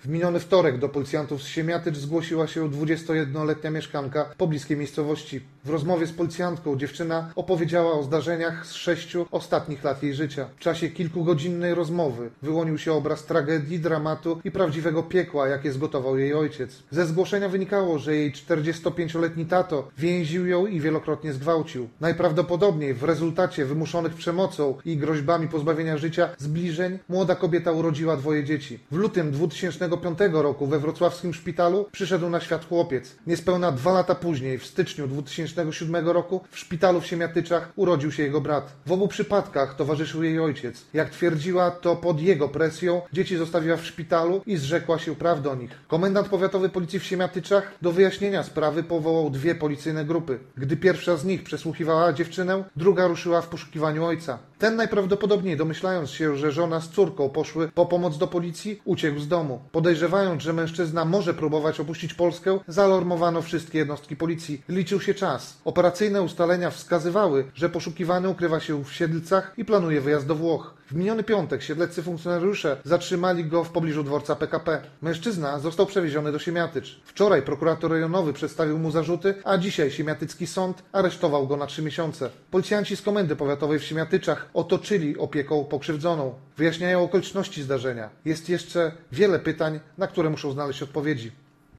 W miniony wtorek do policjantów z Siemiatycz zgłosiła się 21-letnia mieszkanka pobliskiej miejscowości. W rozmowie z policjantką dziewczyna opowiedziała o zdarzeniach z 6 ostatnich lat jej życia. W czasie kilkugodzinnej rozmowy wyłonił się obraz tragedii, dramatu i prawdziwego piekła, jakie zgotował jej ojciec. Ze zgłoszenia wynikało, że jej 45-letni tato więził ją i wielokrotnie zgwałcił. Najprawdopodobniej w rezultacie wymuszonych przemocą i groźbami pozbawienia życia zbliżeń młoda kobieta urodziła 2 dzieci. W lutym 2005 roku we wrocławskim szpitalu przyszedł na świat chłopiec. Niespełna 2 lata później, w styczniu 2007 roku, w szpitalu w Siemiatyczach urodził się jego brat. W obu przypadkach towarzyszył jej ojciec. Jak twierdziła, to pod jego presją dzieci zostawiła w szpitalu i zrzekła się praw do nich. Komendant powiatowy policji w Siemiatyczach do wyjaśnienia sprawy powołał 2 policyjne grupy. Gdy pierwsza z nich przesłuchiwała dziewczynę, druga ruszyła w poszukiwaniu ojca. Ten najprawdopodobniej, domyślając się, że żona z córką poszły po pomoc do policji, uciekł z domu. Podejrzewając, że mężczyzna może próbować opuścić Polskę, zaalarmowano wszystkie jednostki policji. Liczył się czas. Operacyjne ustalenia wskazywały, że poszukiwany ukrywa się w Siedlcach i planuje wyjazd do Włoch. W miniony piątek siedleccy funkcjonariusze zatrzymali go w pobliżu dworca PKP. Mężczyzna został przewieziony do Siemiatycz. Wczoraj prokurator rejonowy przedstawił mu zarzuty, a dzisiaj siemiatycki sąd aresztował go na 3 miesiące. Policjanci z Komendy Powiatowej w Siemiatyczach otoczyli opieką pokrzywdzoną. Wyjaśniają okoliczności zdarzenia. Jest jeszcze wiele pytań, na które muszą znaleźć odpowiedzi.